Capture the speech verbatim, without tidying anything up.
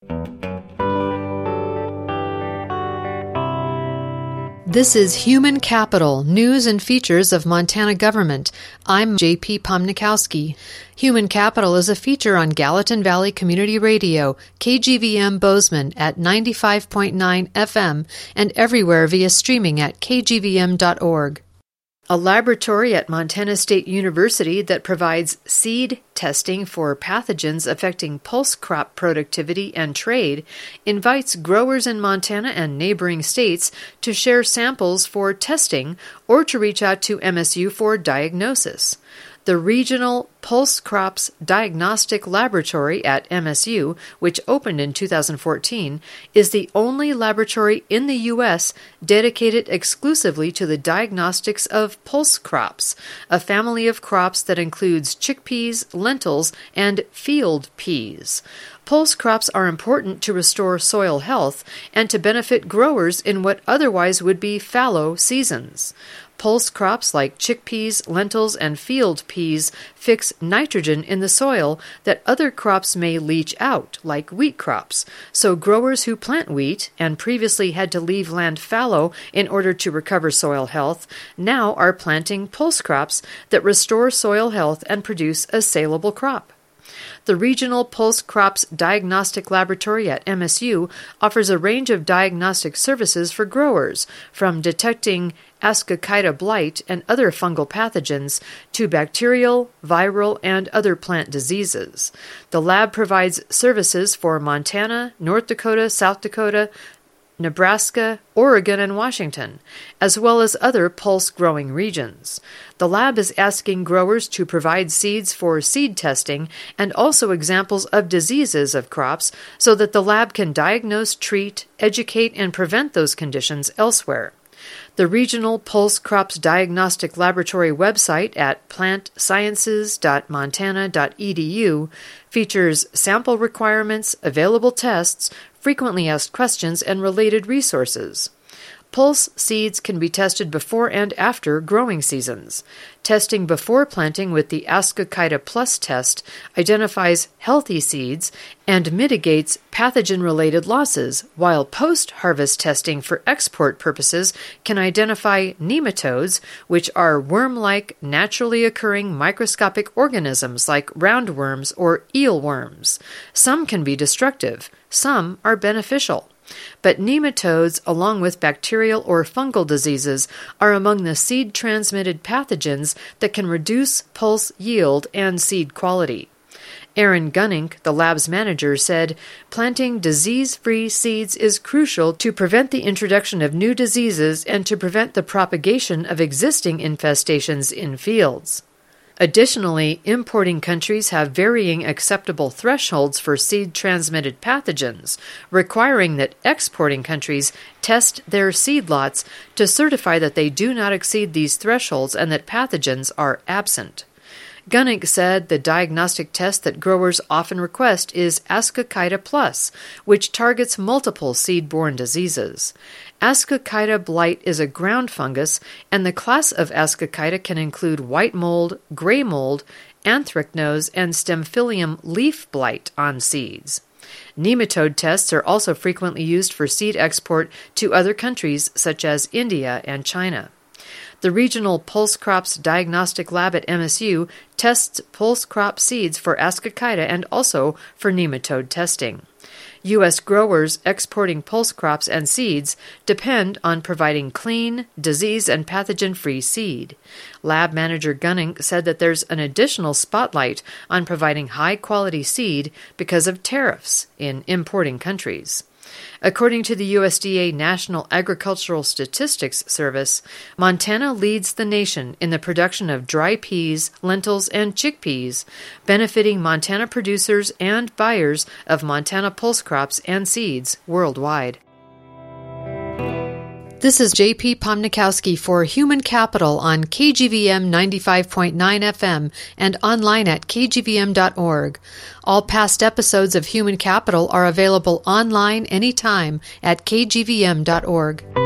This is Human Capital, News and Features of Montana Government. I'm J P Pomnikowski. Human Capital is a feature on Gallatin Valley Community Radio, K G V M Bozeman at ninety-five point nine F M, and everywhere via streaming at k g v m dot org. A laboratory at Montana State University that provides seed testing for pathogens affecting pulse crop productivity and trade invites growers in Montana and neighboring states to share samples for testing or to reach out to M S U for diagnosis. The Regional Pulse Crops Diagnostic Laboratory at M S U, which opened in two thousand fourteen, is the only laboratory in the U S dedicated exclusively to the diagnostics of pulse crops, a family of crops that includes chickpeas, lentils, and field peas. Pulse crops are important to restore soil health and to benefit growers in what otherwise would be fallow seasons. Pulse crops like chickpeas, lentils, and field peas fix nitrogen in the soil that other crops may leach out, like wheat crops. So growers who plant wheat and previously had to leave land fallow in order to recover soil health now are planting pulse crops that restore soil health and produce a saleable crop. The Regional Pulse Crops Diagnostic Laboratory at M S U offers a range of diagnostic services for growers, from detecting Ascochyta blight and other fungal pathogens to bacterial, viral, and other plant diseases. The lab provides services for Montana, North Dakota, South Dakota, Nebraska, Oregon, and Washington, as well as other pulse-growing regions. The lab is asking growers to provide seeds for seed testing and also examples of diseases of crops so that the lab can diagnose, treat, educate, and prevent those conditions elsewhere. The Regional Pulse Crops Diagnostic Laboratory website at plant sciences dot montana dot e d u features sample requirements, available tests, frequently asked questions, and related resources. Pulse seeds can be tested before and after growing seasons. Testing before planting with the Ascochyta Plus test identifies healthy seeds and mitigates pathogen-related losses, while post-harvest testing for export purposes can identify nematodes, which are worm-like, naturally occurring microscopic organisms like roundworms or eelworms. Some can be destructive, some are beneficial. But nematodes, along with bacterial or fungal diseases, are among the seed-transmitted pathogens that can reduce pulse yield and seed quality. Aaron Gunning, the lab's manager, said, "Planting disease-free seeds is crucial to prevent the introduction of new diseases and to prevent the propagation of existing infestations in fields." Additionally, importing countries have varying acceptable thresholds for seed-transmitted pathogens, requiring that exporting countries test their seed lots to certify that they do not exceed these thresholds and that pathogens are absent. Gunning said the diagnostic test that growers often request is Ascochyta Plus, which targets multiple seed-borne diseases. Ascochyta blight is a ground fungus, and the class of Ascochyta can include white mold, gray mold, anthracnose, and Stemphylium leaf blight on seeds. Nematode tests are also frequently used for seed export to other countries such as India and China. The Regional Pulse Crops Diagnostic Lab at M S U tests pulse crop seeds for Ascochyta and also for nematode testing. U S growers exporting pulse crops and seeds depend on providing clean, disease, and pathogen-free seed. Lab manager Gunning said that there's an additional spotlight on providing high-quality seed because of tariffs in importing countries. According to the U S D A National Agricultural Statistics Service, Montana leads the nation in the production of dry peas, lentils, and chickpeas, benefiting Montana producers and buyers of Montana pulse crops and seeds worldwide. This is J P Pomnikowski for Human Capital on K G V M ninety-five point nine F M and online at k g v m dot org. All past episodes of Human Capital are available online anytime at k g v m dot org.